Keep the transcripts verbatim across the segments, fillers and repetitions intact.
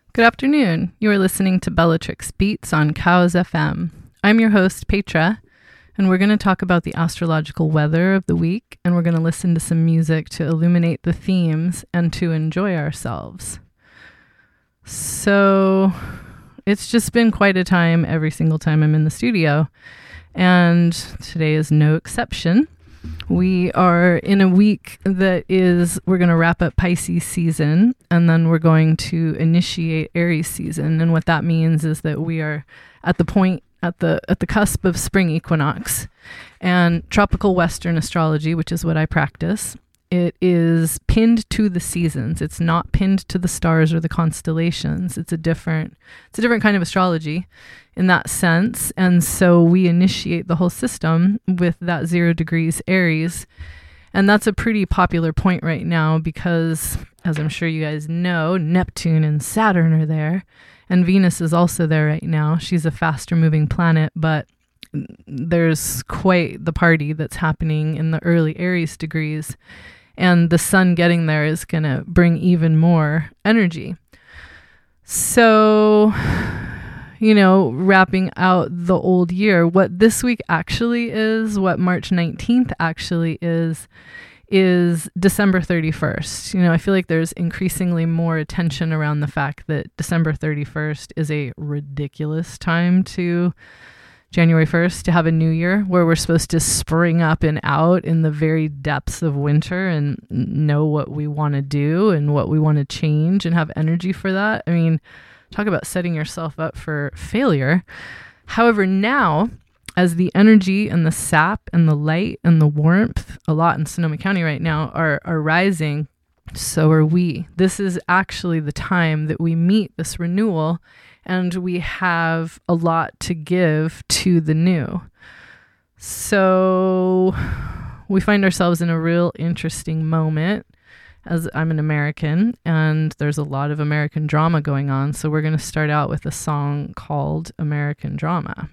Good afternoon. You are listening to Bellatrix Beats on Cows F M. I'm your host, Petra, and we're going to talk about the astrological weather of the week, and we're going to listen to some music to illuminate the themes and to enjoy ourselves. So it's just been quite a time every single time I'm in the studio, and today is no exception. We are in a week that is, we're going to wrap up Pisces season, and then we're going to initiate Aries season. And what that means is that we are at the point, at the at the cusp of spring equinox. And tropical Western astrology, which is what I practice, it is pinned to the seasons. It's not pinned to the stars or the constellations. It's a different, it's a different kind of astrology in that sense. And so we initiate the whole system with that zero degrees Aries. And that's a pretty popular point right now because, as I'm sure you guys know, Neptune and Saturn are there. And Venus is also there right now. She's a faster moving planet, but there's quite the party that's happening in the early Aries degrees. And the sun getting there is going to bring even more energy. So, you know, wrapping out the old year, what this week actually is, what March nineteenth actually is, is December thirty-first. You know, I feel like there's increasingly more attention around the fact that December thirty-first is a ridiculous time to January first to have a new year where we're supposed to spring up and out in the very depths of winter and know what we want to do and what we want to change and have energy for that. I mean, talk about setting yourself up for failure. However, now, as the energy and the sap and the light and the warmth, a lot in Sonoma County right now, are, are rising, so are we. This is actually the time that we meet this renewal, and we have a lot to give to the new. So we find ourselves in a real interesting moment, as I'm an American, and there's a lot of American drama going on. So we're going to start out with a song called American Drama.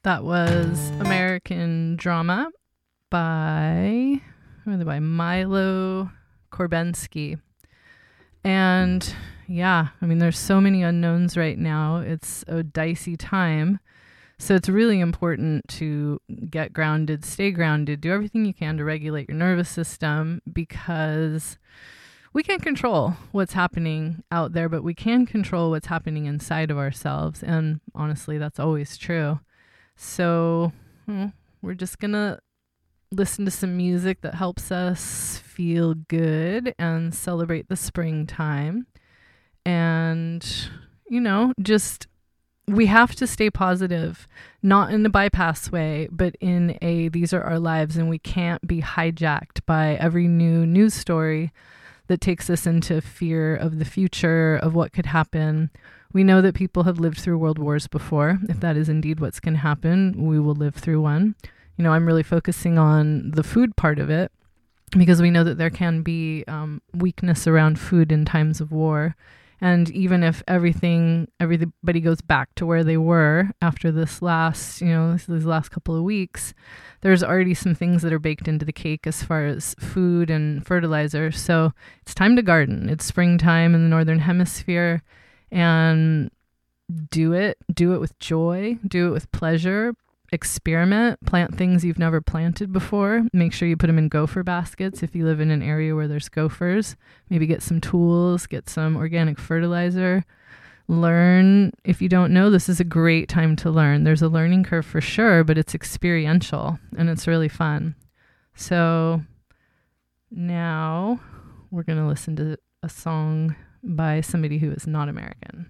That was American Drama by, who are they by? Milo Korbensky. And yeah, I mean, there's so many unknowns right now. It's a dicey time. So it's really important to get grounded, stay grounded, do everything you can to regulate your nervous system, because we can't control what's happening out there, but we can control what's happening inside of ourselves. And honestly, that's always true. So well, we're just going to listen to some music that helps us feel good and celebrate the springtime. And, you know, just we have to stay positive, not in a bypass way, but in a these are our lives, and we can't be hijacked by every new news story that takes us into fear of the future, of what could happen. We know that people have lived through world wars before. If that is indeed what's going to happen, we will live through one. You know, I'm really focusing on the food part of it, because we know that there can be um, weakness around food in times of war. And even if everything, everybody goes back to where they were after this last, you know, these last couple of weeks, there's already some things that are baked into the cake as far as food and fertilizer. So it's time to garden. It's springtime in the Northern Hemisphere, and do it. Do it with joy. Do it with pleasure. Experiment. Plant things you've never planted before. Make sure you put them in gopher baskets if you live in an area where there's gophers. Maybe get some tools, get some organic fertilizer. Learn. If you don't know, this is a great time to learn. There's a learning curve for sure, but it's experiential and it's really fun. So now we're going to listen to a song by somebody who is not American.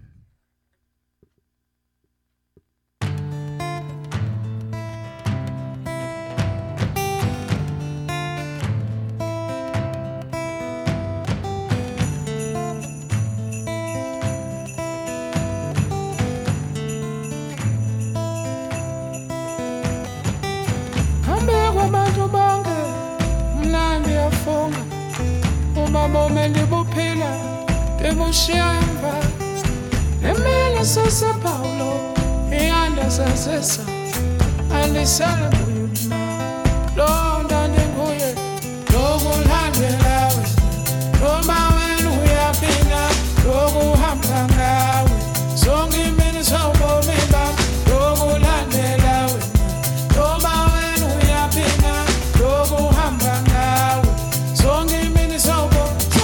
Momenti bophila ebushiyamba emini sase Paulo eyanda sasesa alisala kuyuna londa ndenguye lokulandelawe noma wena uyaphinda lokuhamba ngawe zonke imini sobomi bami lokulandelawe noma wena uyaphinda lokuhamba ngawe zonke imini sobomi.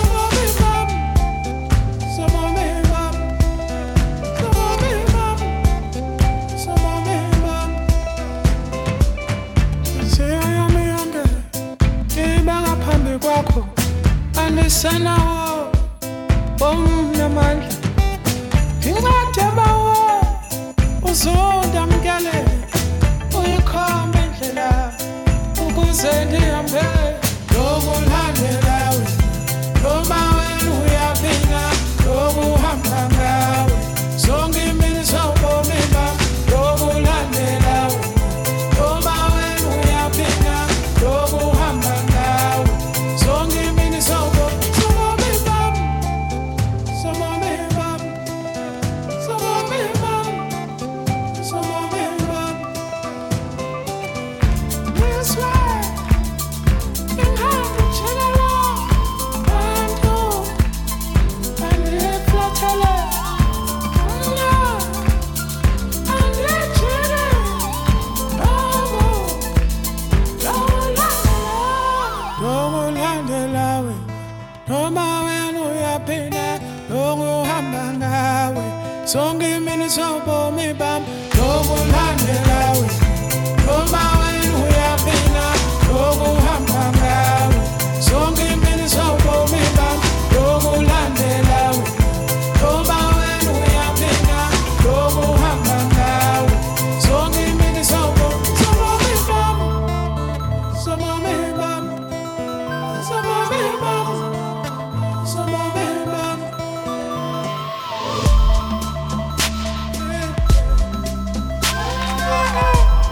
Anisanawo omnamandla incwadi bawo uzonda mkele uyikhomba indlela ukuze ndihambe lokulandelawe noma wena uyaphinda lokuhamba ngawe zonke imini sobomi bami lokulandelawe noma wena uyaphinda lokuhamba ngawe zonke imini sobomi. Zonke imini sobomi bami lokulandelawe noma wena uyaphinda lokuhamba ngawe zonke imini sobomi bami lokulandelawe noma wena uyaphinda lokuhamba ngawe zonke imini sobomi sobomi bami sobomi bami sobomi bami sobomi bami. Yeah.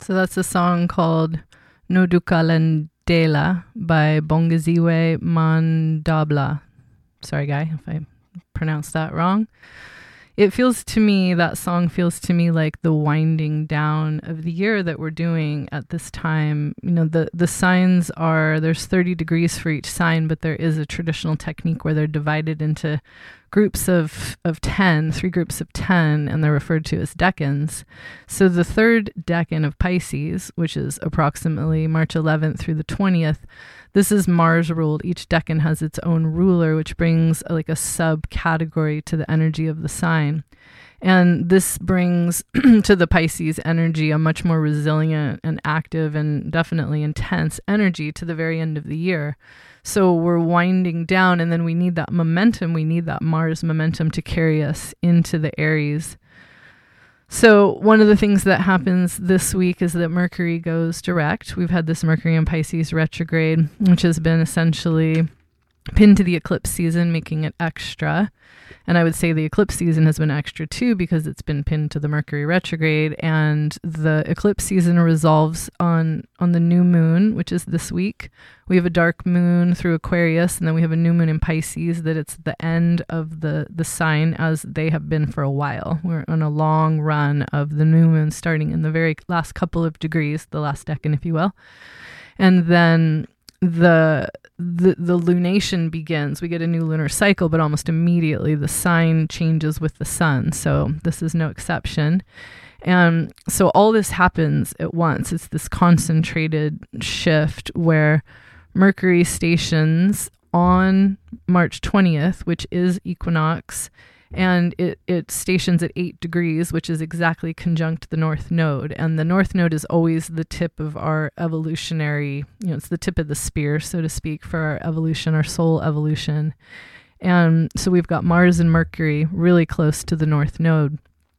So that's a song called Nodukalandela by Bongaziwe Mandabla. Sorry, guy, if I pronounced that wrong. It feels to me, that song feels to me like the winding down of the year that we're doing at this time. You know, the, the signs are, there's thirty degrees for each sign, but there is a traditional technique where they're divided into groups of, of ten, three groups of ten, and they're referred to as decans. So the third decan of Pisces, which is approximately March eleventh through the twentieth, this is Mars ruled. Each decan has its own ruler, which brings like a subcategory to the energy of the sign. And this brings to the Pisces energy a much more resilient and active and definitely intense energy to the very end of the year. So we're winding down, and then we need that momentum. We need that Mars momentum to carry us into the Aries. So one of the things that happens this week is that Mercury goes direct. We've had this Mercury in Pisces retrograde, which has been essentially pinned to the eclipse season, making it extra. And I would say the eclipse season has been extra too, because it's been pinned to the Mercury retrograde. And the eclipse season resolves on, on the new moon, which is this week. We have a dark moon through Aquarius, and then we have a new moon in Pisces, that it's the end of the, the sign as they have been for a while. We're on a long run of the new moon starting in the very last couple of degrees, the last decan, if you will. And then the the the lunation begins. We get a new lunar cycle, but almost immediately the sign changes with the sun. So this is no exception. And so all this happens at once. It's this concentrated shift where Mercury stations on March twentieth, which is equinox, and it, it stations at eight degrees, which is exactly conjunct the North Node. And the North Node is always the tip of our evolutionary, you know, it's the tip of the spear, so to speak, for our evolution, our soul evolution. And so we've got Mars and Mercury really close to the North Node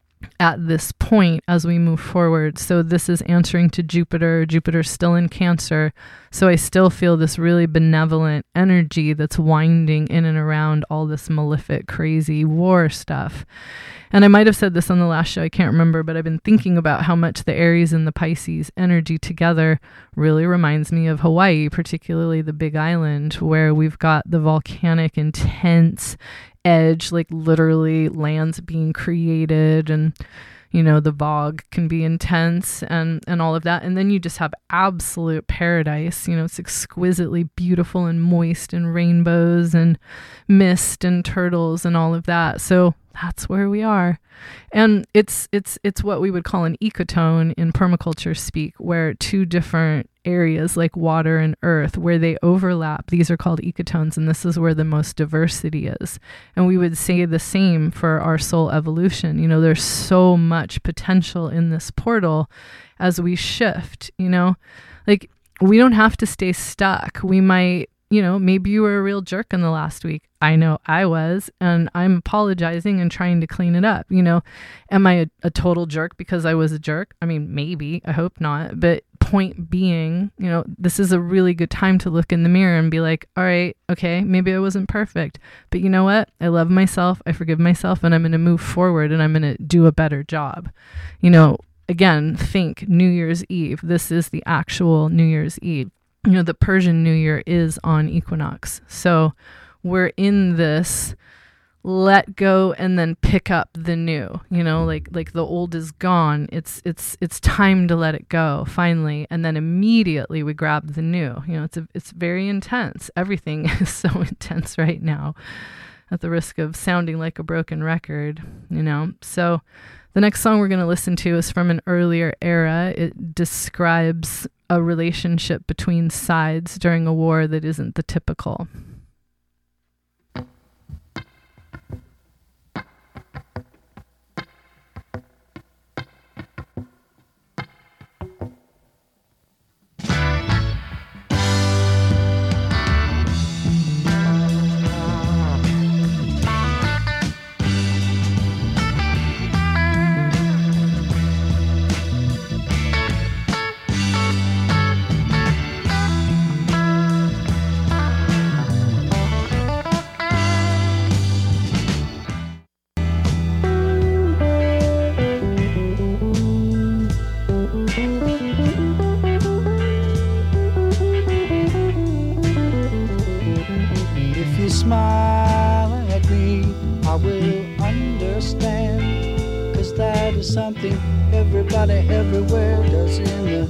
at this point as we move forward. So this is answering to Jupiter. Jupiter's still in Cancer. So I still feel this really benevolent energy that's winding in and around all this malefic, crazy war stuff. And I might have said this on the last show, I can't remember, but I've been thinking about how much the Aries and the Pisces energy together really reminds me of Hawaii, particularly the Big Island, where we've got the volcanic, intense edge, like literally lands being created, and you know, the bog can be intense and and all of that. And then you just have absolute paradise. You know, it's exquisitely beautiful and moist, and rainbows and mist and turtles and all of that. So that's where we are. And it's it's it's what we would call an ecotone in permaculture speak, where two different areas like water and earth, where they overlap, these are called ecotones, and this is where the most diversity is. And we would say the same for our soul evolution. You know, there's so much potential in this portal as we shift, you know, like we don't have to stay stuck. We might, you know, maybe you were a real jerk in the last week. I know I was, and I'm apologizing and trying to clean it up. You know, am I a, a total jerk because I was a jerk? I mean, maybe, I hope not. But point being, you know, this is a really good time to look in the mirror and be like, all right, okay, maybe I wasn't perfect, but you know what? I love myself. I forgive myself, and I'm going to move forward, and I'm going to do a better job. You know, again, think New Year's Eve. This is the actual New Year's Eve. You know, the Persian New Year is on equinox. So we're in this let go and then pick up the new, you know, like like the old is gone. It's it's it's time to let it go finally, and then immediately we grab the new. You know, it's a, it's very intense. Everything is so intense right now, at the risk of sounding like a broken record, you know. So the next song we're going to listen to is from an earlier era. It describes a relationship between sides during a war that isn't the typical. you smile at me, I will understand. Cause that is something everybody everywhere does in the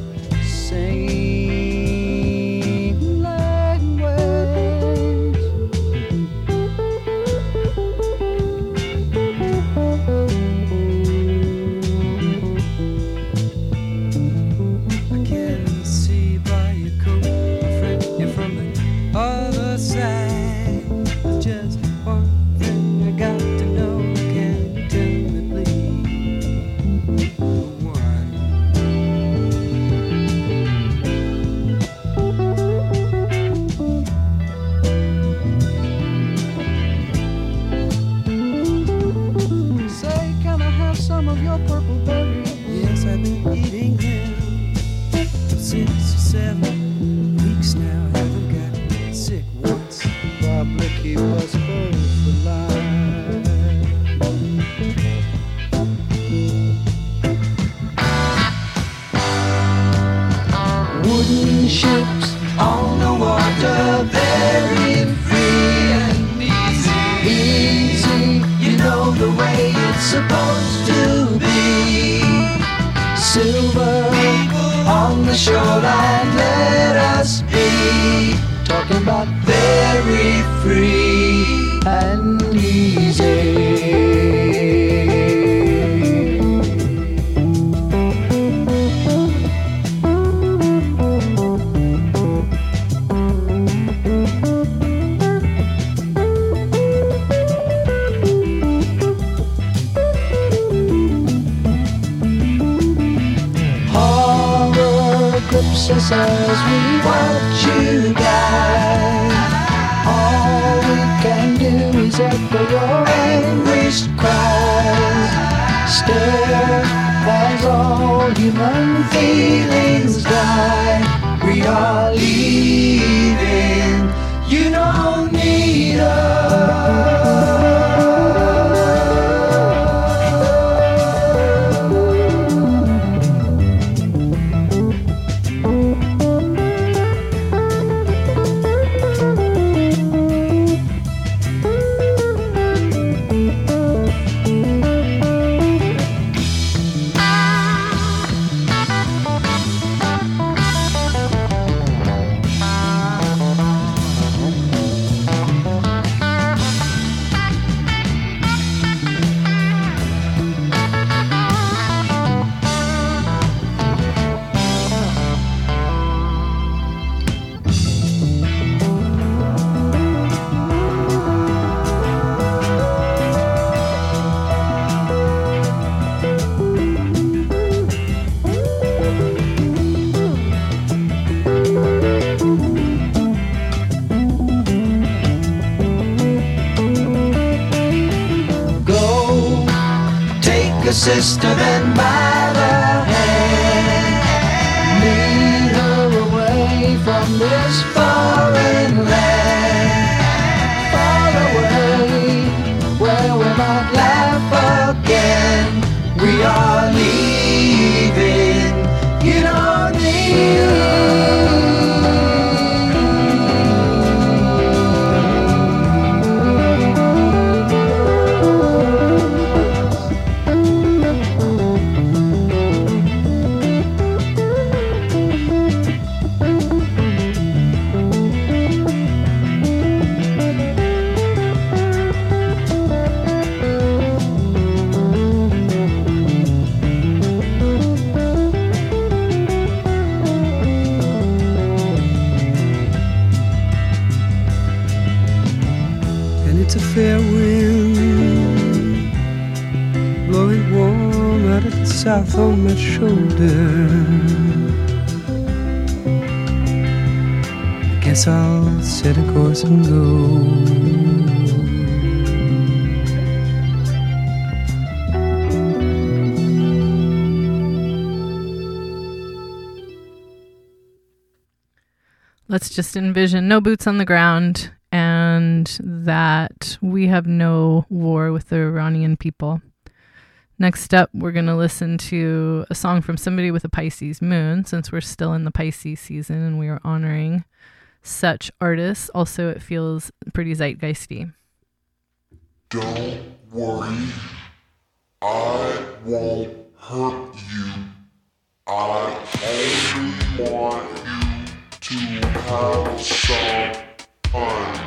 same language. I can see by your coat, my friend, you're from the other side. There's just one thing I got to know. Can you tell me, please? One. Say, can I have some of your purple berry? Yes, I've been eating them for six or seven weeks now. Haven't got sick once. Probably keep us both alive. Wooden ships on the water, very free and easy. Easy, you know the way it's supposed to be. Silver on the shoreline, let us be. Talking about very free and easy. Horror grips us as we watch you die. All we can do is echo your anguished cries. Stare as all human feelings die. We are leaving, you don't need sister, then by the hand, lead her away from this foreign land, far away, where we might laugh again. We are leaving, you don't need It's a fair wind blowing warm out of the south on my shoulder. I guess I'll set a course and go. Let's just envision no boots on the ground and that we have no war with the Iranian people. Next up, we're going to listen to a song from somebody with a Pisces moon, since we're still in the Pisces season and we are honoring such artists. Also, it feels pretty zeitgeisty. Don't worry, I won't hurt you. I only want you to have some fun.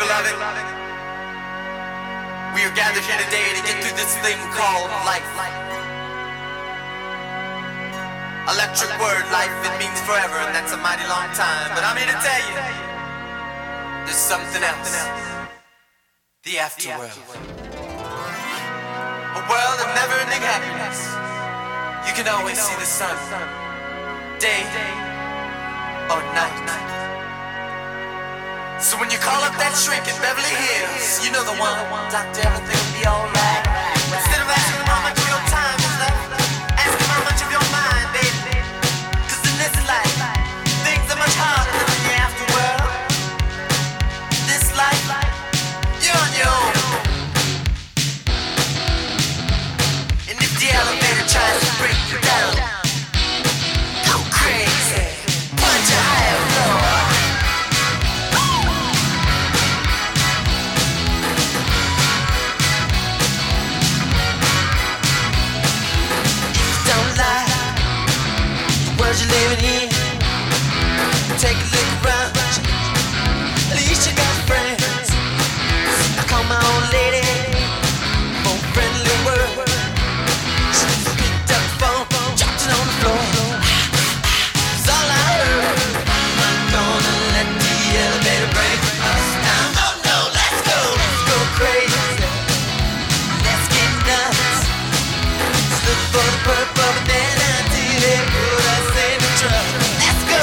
beloved. We are gathered here today to get through this thing called life. Electric word, life, it means forever, and that's a mighty long time. But I'm here to tell you, there's something else. The afterworld. A world of never-ending happiness. You can always see the sun, day or night. So when you call up that shrink in Beverly Hills, you know the one, doctor, everything will be alright. Instead of asking how much of your time is left, ask him how much of your mind, baby. Cause in this life, things are much harder than in the afterworld. This life, you're on your own. And if the elevator tries to break you down, go crazy, punch a higher floor. You're living in, take a look around. At least you got friends. I call my old lady for a friendly word. She picked up the phone, dropped it on the floor. It's all I heard. I'm not gonna let the elevator break us down. Oh no, let's go, let's go crazy. Let's get nuts. Let's look for the purple, but then I did it. Let's go.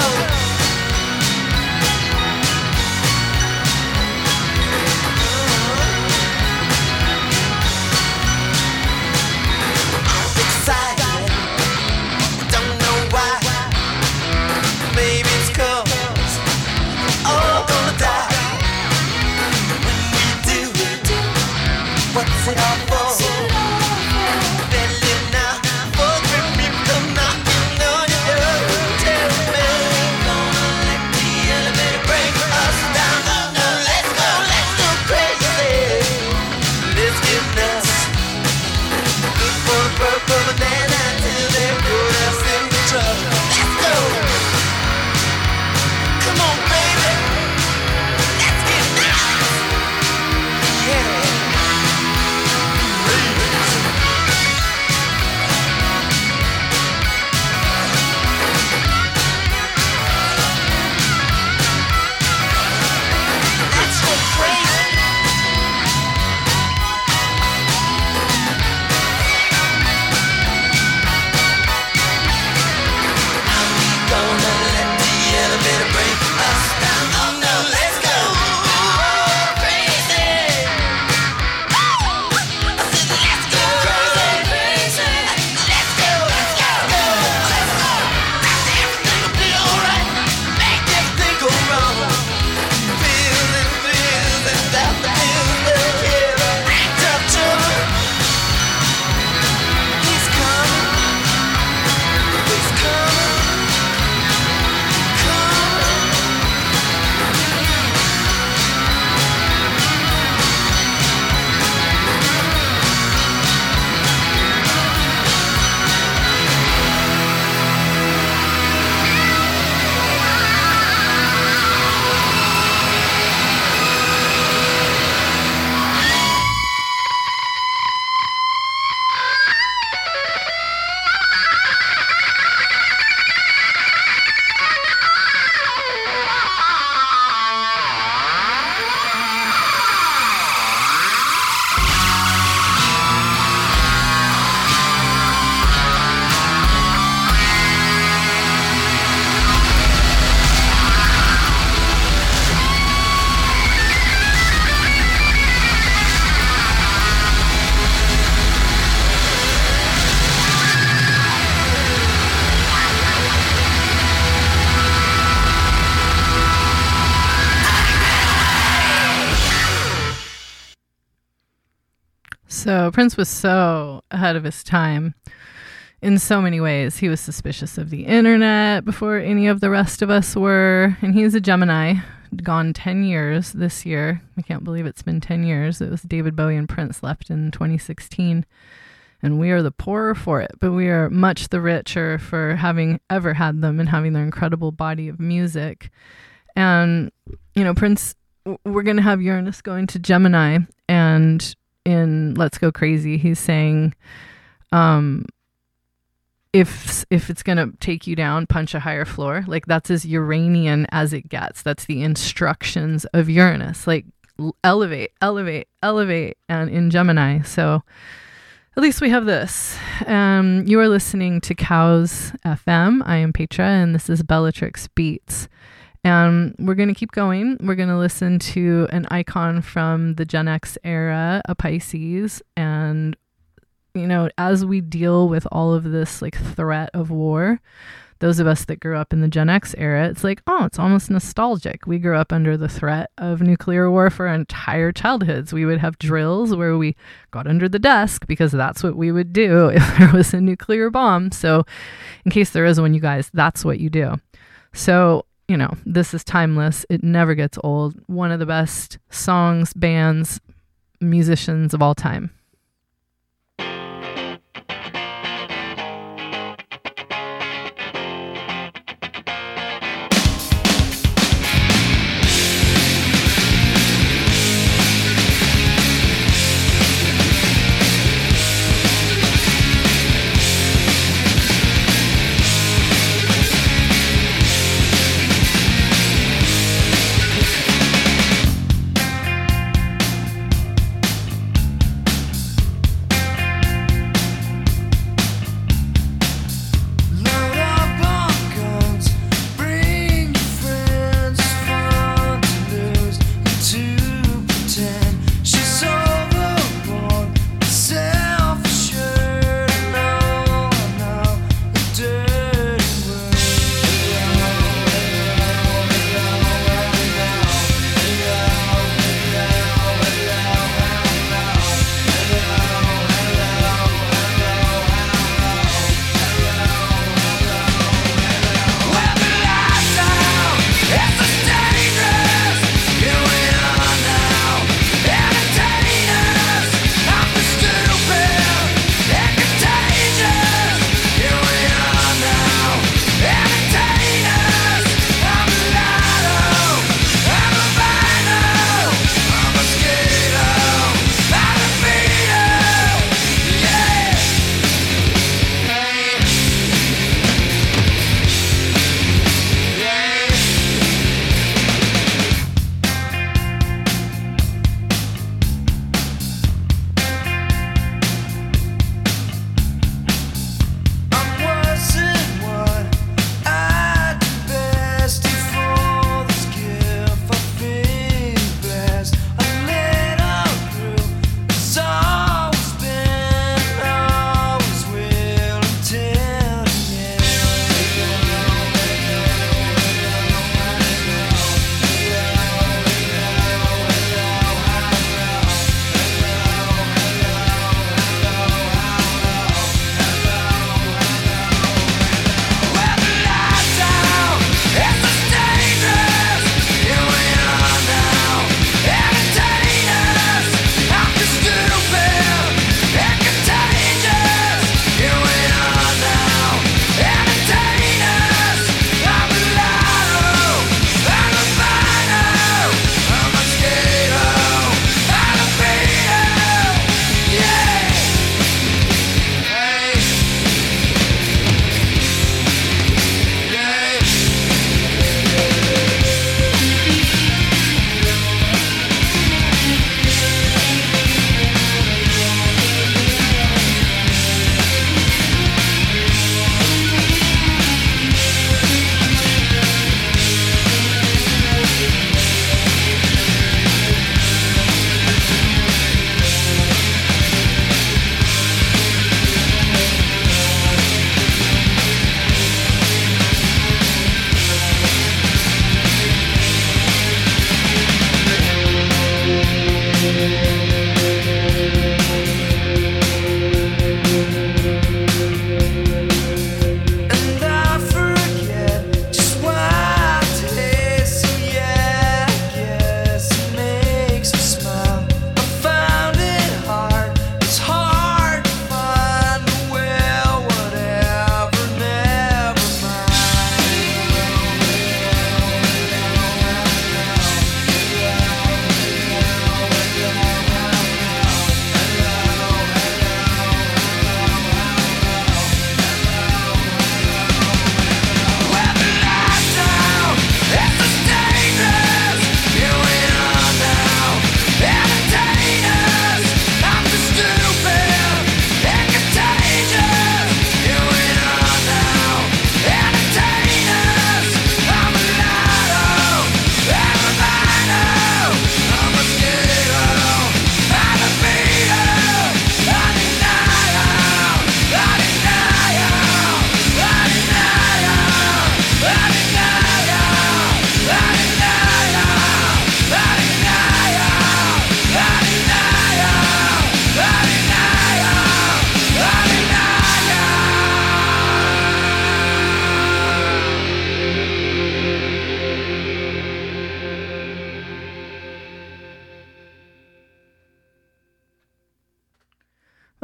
I'm excited, don't know why. Maybe it's 'cause all gonna die. When we do, what's it all for? Better live now before the people come knocking on your door. Purple banana till they put us in the trouble. Let's go. Come on, baby. Let's get nuts. Yeah. Let's go crazy. So Prince was so ahead of his time in so many ways. He was suspicious of the internet before any of the rest of us were. And he's a Gemini, gone ten years this year. I can't believe it's been ten years. It was David Bowie and Prince left in twenty sixteen. And we are the poorer for it, but we are much the richer for having ever had them and having their incredible body of music. And, you know, Prince w- we're going to have Uranus going to Gemini, and in Let's Go Crazy, he's saying, um, if if it's going to take you down, punch a higher floor. Like, that's as Uranian as it gets. That's the instructions of Uranus. Like, l- elevate, elevate, elevate, and in Gemini. So at least we have this. Um, you are listening to Cows F M. I am Petra, and this is Bellatrix Beats. And we're going to keep going. We're going to listen to an icon from the Gen X era, a Pisces. And, you know, as we deal with all of this like threat of war, those of us that grew up in the Gen X era, it's like, oh, it's almost nostalgic. We grew up under the threat of nuclear war for our entire childhoods. We would have drills where we got under the desk because that's what we would do if there was a nuclear bomb. So in case there is one, you guys, that's what you do. So, you know, this is timeless. It never gets old. One of the best songs, bands, musicians of all time.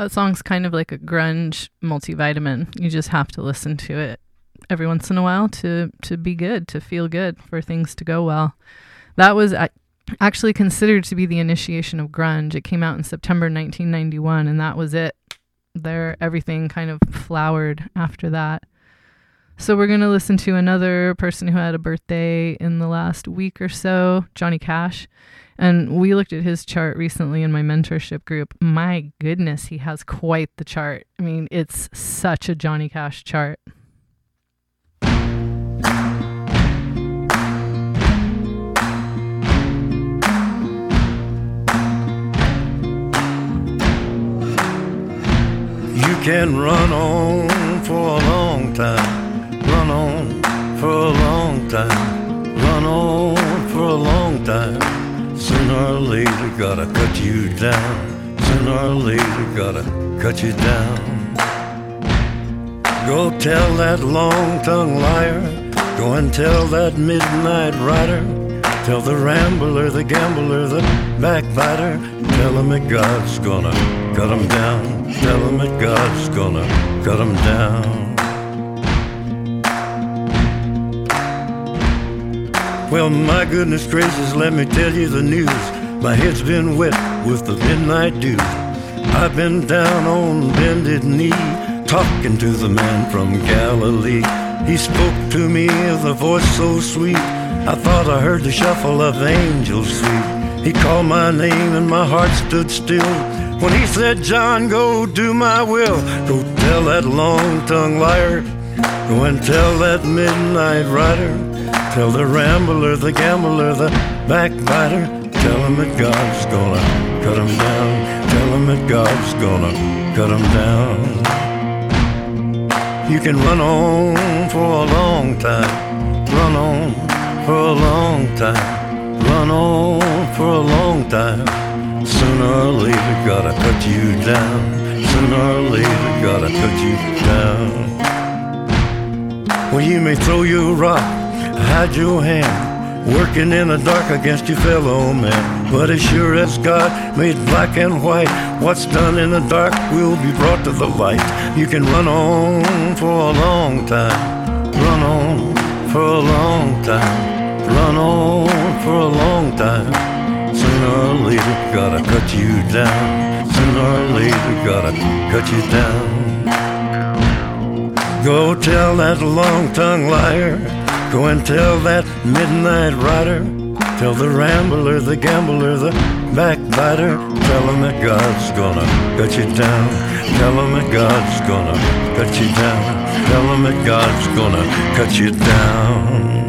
That song's kind of like a grunge multivitamin. You just have to listen to it every once in a while to, to be good, to feel good, for things to go well. That was a- actually considered to be the initiation of grunge. It came out in September nineteen ninety-one, and that was it. There, everything kind of flowered after that. So we're going to listen to another person who had a birthday in the last week or so, Johnny Cash. And we looked at his chart recently in my mentorship group. My goodness, he has quite the chart. I mean, it's such a Johnny Cash chart. You can run on for a long time, run on for a long time, run on for a long time. Sooner or later gotta cut you down, sooner or later gotta cut you down. Go tell that long-tongued liar, go and tell that midnight rider, tell the rambler, the gambler, the backbiter, tell him that God's gonna cut him down, tell him that God's gonna cut him down. Well, my goodness gracious, let me tell you the news. My head's been wet with the midnight dew. I've been down on bended knee, talking to the man from Galilee. He spoke to me with a voice so sweet, I thought I heard the shuffle of angels sweet. He called my name and my heart stood still when he said, John, go do my will. Go tell that long-tongued liar, go and tell that midnight rider, tell the rambler, the gambler, the backbiter, tell him that God's gonna cut him down, tell him that God's gonna cut him down. You can run on for a long time, run on for a long time, run on for a long time. Sooner or later gotta cut you down, sooner or later gotta cut you down. Well, you may throw your rock, hide your hand, working in the dark against your fellow man. But as sure as God made black and white, what's done in the dark will be brought to the light. You can run on for a long time, run on for a long time, run on for a long time. Sooner or later gotta cut you down, sooner or later gotta cut you down. Go tell that long-tongued liar, go and tell that midnight rider, tell the rambler, the gambler, the backbiter, tell him that God's gonna cut you down, tell him that God's gonna cut you down, tell him that God's gonna cut you down.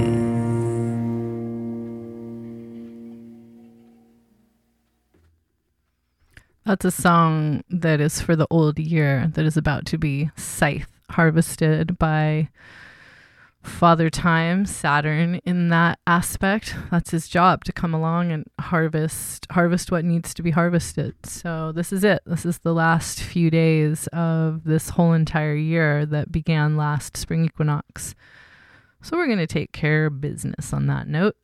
That's a song that is for the old year, that is about to be scythe harvested by Father Time, Saturn, in that aspect. That's his job, to come along and harvest harvest what needs to be harvested. So this is it. This is the last few days of this whole entire year that began last spring equinox. So we're going to take care of business on that note.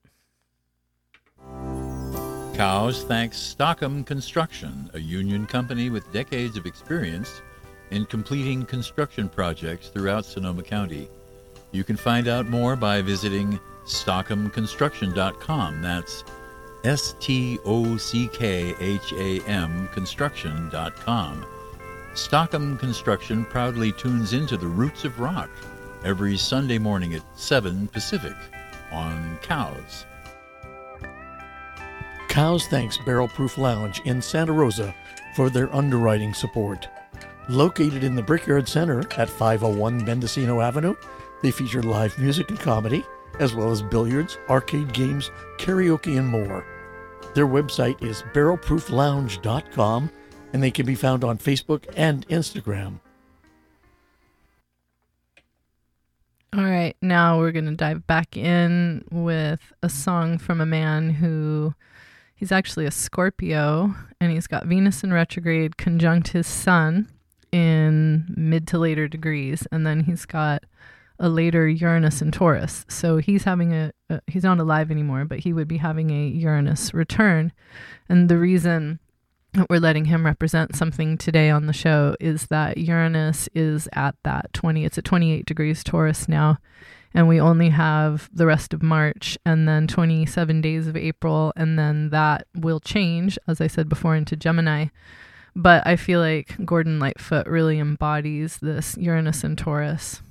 Cows thanks Stockham Construction, a union company with decades of experience in completing construction projects throughout Sonoma County. You can find out more by visiting stockham construction dot com. That's S T O C K H A M construction dot com. Stockham Construction proudly tunes into the roots of rock every Sunday morning at seven Pacific on Cows. Cows thanks Barrel Proof Lounge in Santa Rosa for their underwriting support. Located in the Brickyard Center at five oh one Mendocino Avenue, they feature live music and comedy, as well as billiards, arcade games, karaoke, and more. Their website is barrel proof lounge dot com, and they can be found on Facebook and Instagram. All right, now we're going to dive back in with a song from a man who, he's actually a Scorpio, and he's got Venus in retrograde conjunct his sun in mid to later degrees, and then he's got a later Uranus in Taurus. So he's having a, a he's not alive anymore, but he would be having a Uranus return. And the reason we're letting him represent something today on the show, is that Uranus is at that twenty, it's at twenty-eight degrees Taurus now, and we only have the rest of March and then twenty-seven days of April, and then that will change, as I said before, into Gemini. But I feel like Gordon Lightfoot really embodies this Uranus and Taurus.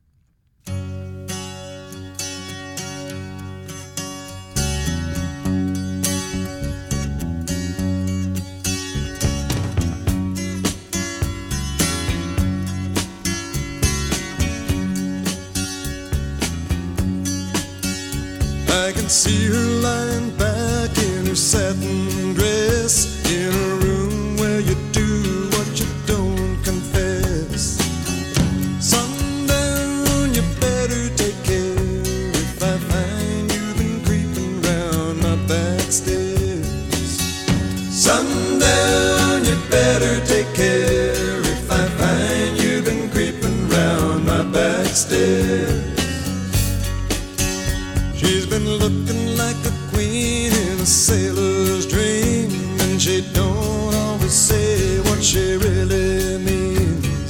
I can see her lying back in her satin dress, in a room where you do what you don't confess. Sundown, you better take care if I find you've been creeping round my back stairs. Sundown, you better take care if I find you've been creeping round my back stairs. She's been looking like a queen in a sailor's dream, and she don't always say what she really means.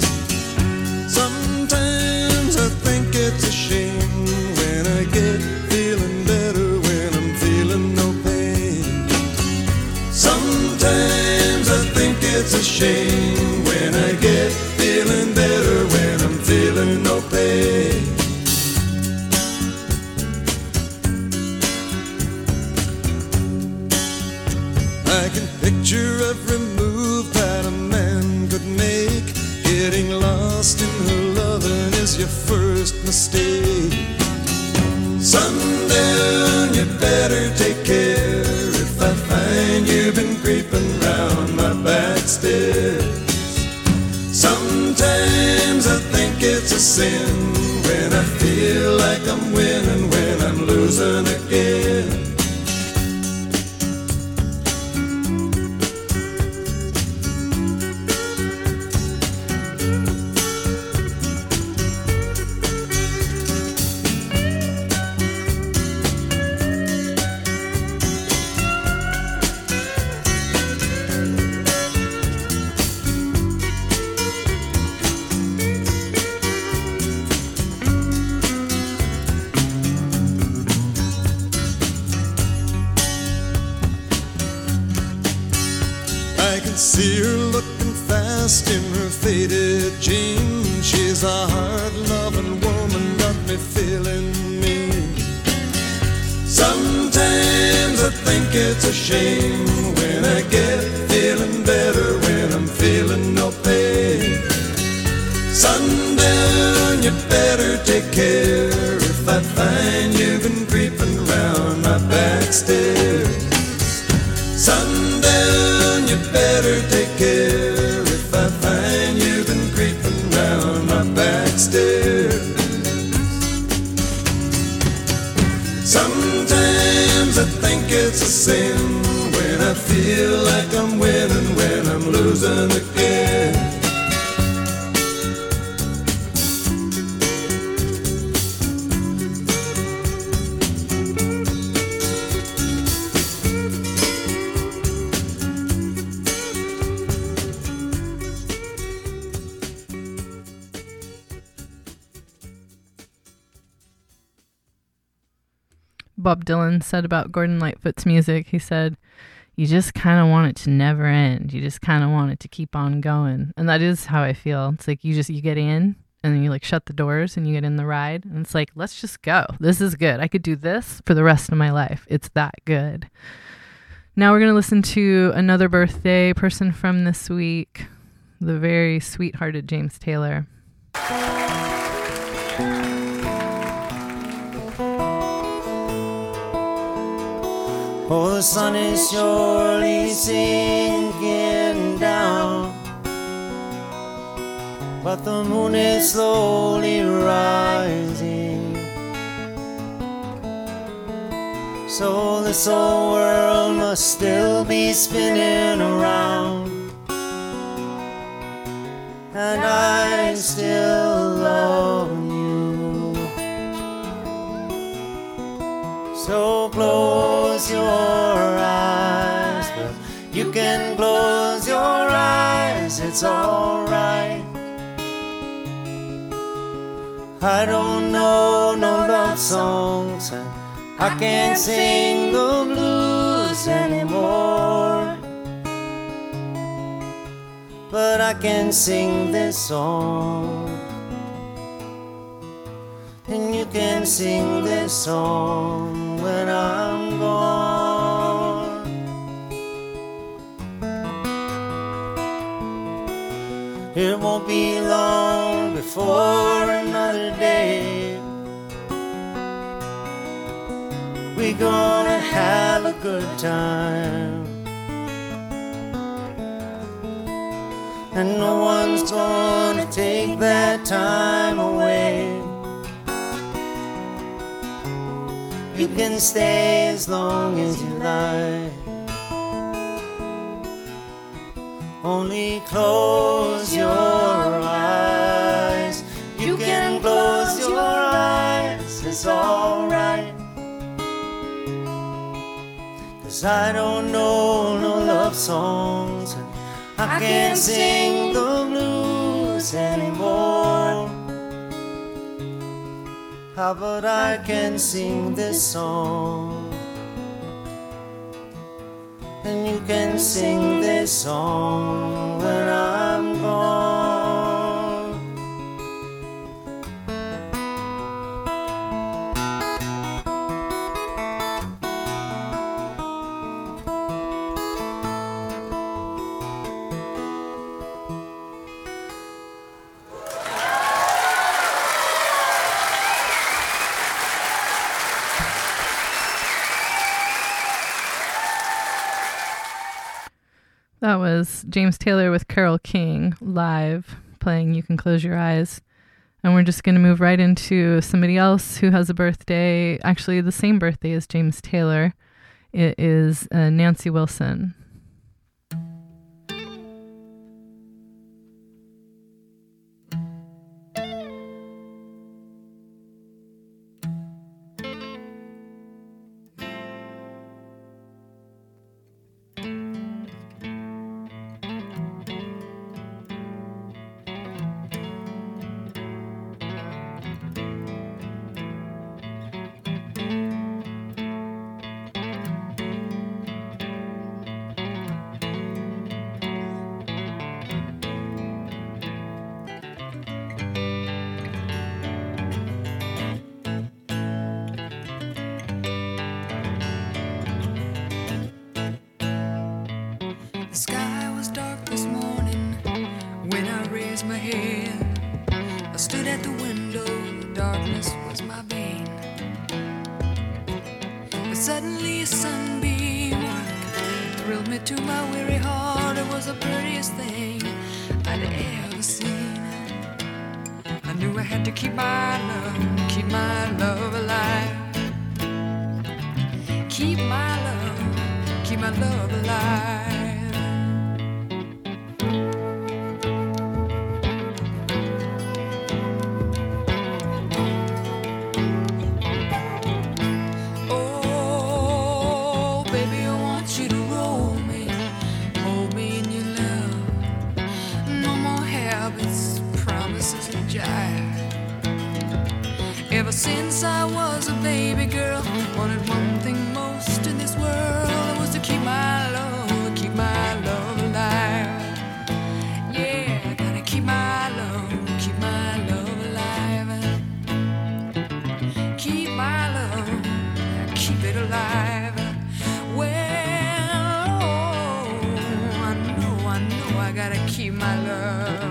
Sometimes I think it's a shame when I get feeling better when I'm feeling no pain. Sometimes I think it's a shame when I get feeling better when I'm feeling no pain. I can picture every move that a man could make. Getting lost in her loving is your first mistake. Sundown, you better take care if I find you've been creeping round my back stairs. Sometimes I think it's a sin when I feel like I'm winning when I'm losing again. See her looking fast in her faded jeans. She's a hard-loving woman, got me feeling mean. Sometimes I think it's a shame when I get feeling better when I'm feeling no pain. Sundown, you better take care if I find you've been creeping round my back stairs. Sundown, you better take care if I find you've been creeping round my back stairs. Sometimes I think it's a sin when I feel like I'm winning when I'm losing again. Bob Dylan said about Gordon Lightfoot's music, he said, you just kind of want it to never end. You just kind of want it to keep on going. And that is how I feel. It's like you just, you get in and then you like shut the doors and you get in the ride. And it's like, let's just go. This is good. I could do this for the rest of my life. It's that good. Now we're going to listen to another birthday person from this week, the very sweethearted James Taylor. Oh, the sun is surely sinking down, but the moon is slowly rising. So this whole world must still be spinning around, and I still love you. So close your eyes, but You can close your eyes, it's alright. I don't know no love songs, and I can't sing the blues anymore. But I can sing this song, and you can sing this song when I'm gone. It won't be long before another day we're gonna have a good time, and no one's gonna take that time away. You can stay as long as you like. Only close your eyes. You can close your eyes, it's alright. 'Cause I don't know no love songs, and I can't sing the blues anymore. How about I can sing this song, and you can sing this song when I'm gone. That was James Taylor with Carole King live playing You Can Close Your Eyes. And we're just going to move right into somebody else who has a birthday, actually the same birthday as James Taylor. It is uh, Nancy Wilson. The sky was dark this morning when I raised my head. I stood at the window, the darkness was my bane. But suddenly a sunbeam thrilled me to my weary heart. It was the prettiest thing I'd ever seen. I knew I had to keep my love, keep my love alive. Keep my love, keep my love alive. Ever since I was a baby girl, wanted one thing most in this world. It was to keep my love, keep my love alive. Yeah, I gotta keep my love, keep my love alive. Keep my love, keep it alive. Well, oh, I know, I know I gotta keep my love.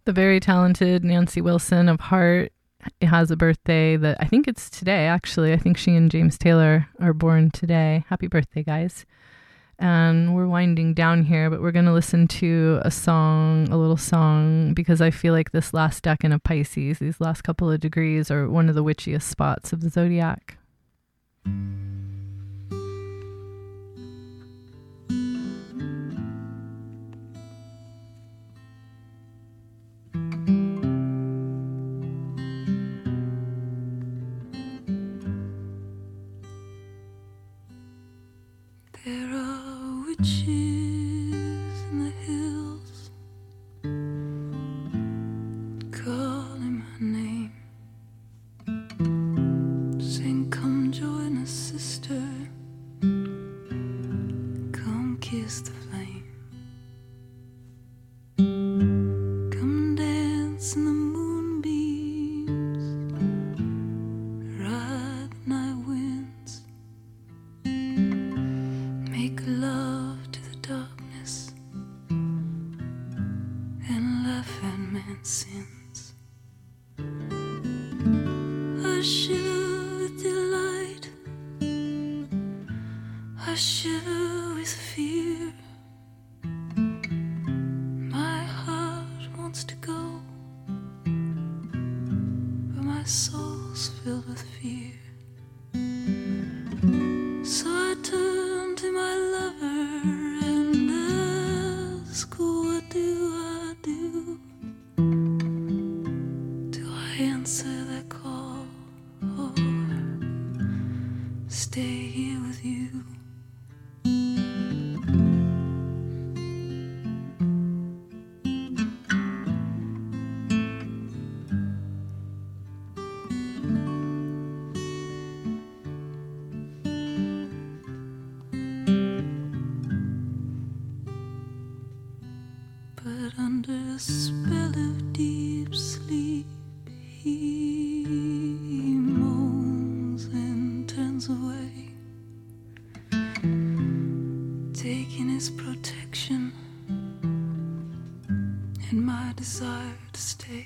The very talented Nancy Wilson of Heart has a birthday that I think it's today, actually. I think she and James Taylor are born today. Happy birthday, guys. And we're winding down here, but we're going to listen to a song, a little song, because I feel like this last decan of Pisces, these last couple of degrees, are one of the witchiest spots of the zodiac. There are witches in the hills calling my name, saying, "Come join us, sister. Come kiss the flame. Come dance in the moonbeams, ride the night winds. Make love to the darkness and laugh at man's sins. I shiver with delight, I shiver with fear. My heart wants to go, but my soul's filled with fear. So I turn to my lover and ask, what do I do? Do I answer that call or stay here with you? But under a spell of deep sleep, he moans and turns away, taking his protection and my desire to stay.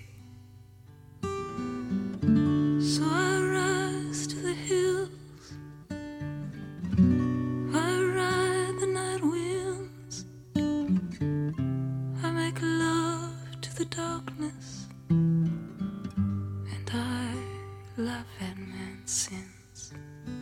So I rise to the hills, I ride the night winds, I make love to the darkness, and I laugh at man's sins.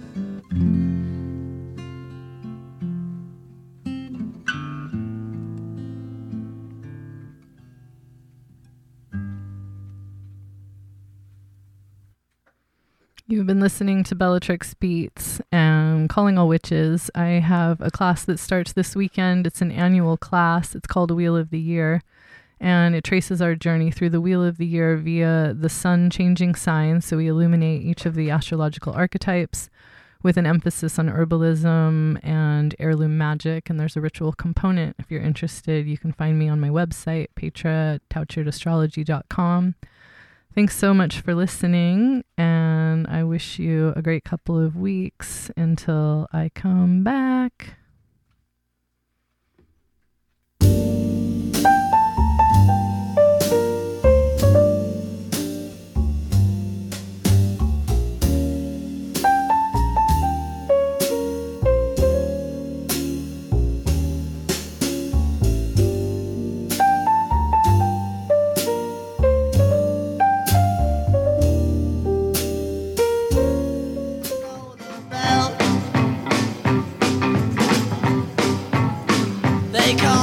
You've been listening to Bellatrix Beats and Calling All Witches. I have a class that starts this weekend. It's an annual class. It's called Wheel of the Year, and it traces our journey through the Wheel of the Year via the sun changing signs. So we illuminate each of the astrological archetypes with an emphasis on herbalism and heirloom magic, and there's a ritual component. If you're interested, you can find me on my website, petra touchard astrology dot com. Thanks so much for listening, and I wish you a great couple of weeks until I come back. They call